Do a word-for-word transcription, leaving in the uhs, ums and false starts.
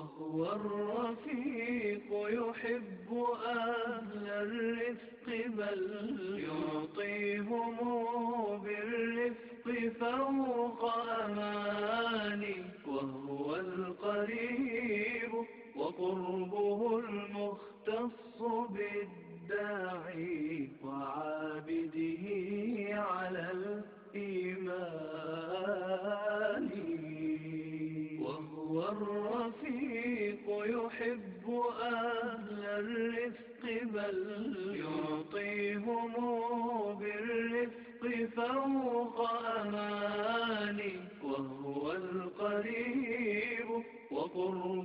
وهو الرفيق يحب أهل الرفق بل يعطيهم بالرفق فوق أماني. وهو القريب وقربه المختص بالداعي وعابده على الإيمان. وهو الرفيق يحب أهل الرفق بل يعطيهم بالرفق فوق أماني. وهو القريب وقربه